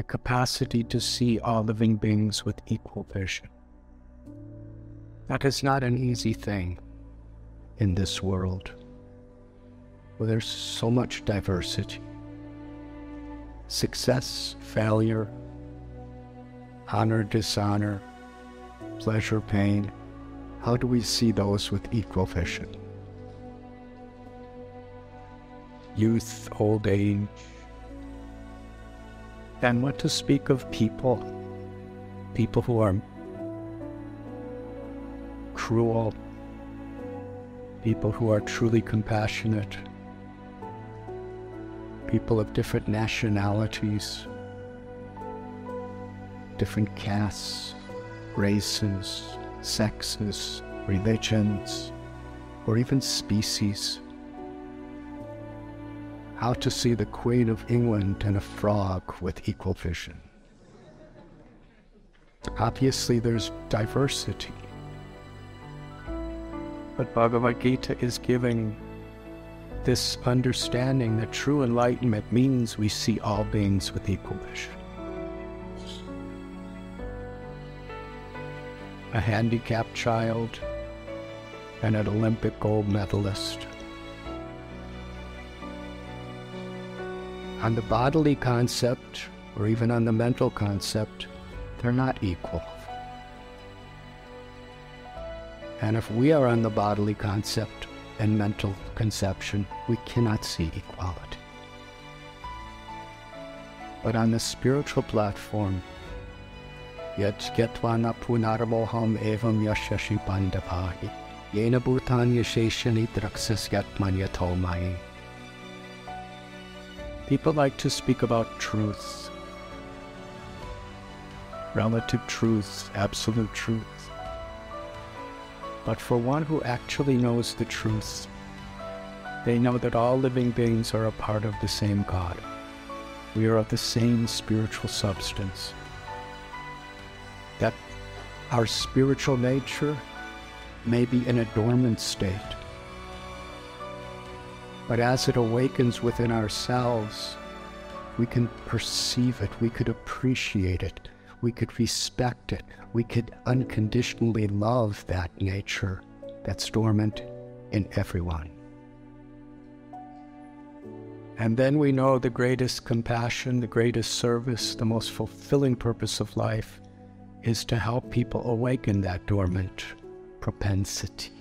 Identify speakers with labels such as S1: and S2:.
S1: the capacity to see all living beings with equal vision. That is not an easy thing in this world, where there's so much diversity. Success, failure, honor, dishonor, pleasure, pain. How do we see those with equal vision? Youth, old age. And what to speak of people who are cruel, people who are truly compassionate, people of different nationalities, different castes, races, sexes, religions, or even species. How to see the Queen of England and a frog with equal vision. Obviously, there's diversity. But Bhagavad Gita is giving this understanding that true enlightenment means we see all beings with equal vision. A handicapped child and an Olympic gold medalist. On the bodily concept, or even on the mental concept, they're not equal. And if we are on the bodily concept and mental conception, we cannot see equality. But on the spiritual platform, yet getvana punarmoham evam yashashi pandavahi, yena bhutan yasheshani draksas yatmanyato mai. People like to speak about truth, relative truth, absolute truth. But for one who actually knows the truth, they know that all living beings are a part of the same God. We are of the same spiritual substance. That our spiritual nature may be in a dormant state, but as it awakens within ourselves, we can perceive it, we could appreciate it, we could respect it, we could unconditionally love that nature that's dormant in everyone. And then we know the greatest compassion, the greatest service, the most fulfilling purpose of life is to help people awaken that dormant propensity.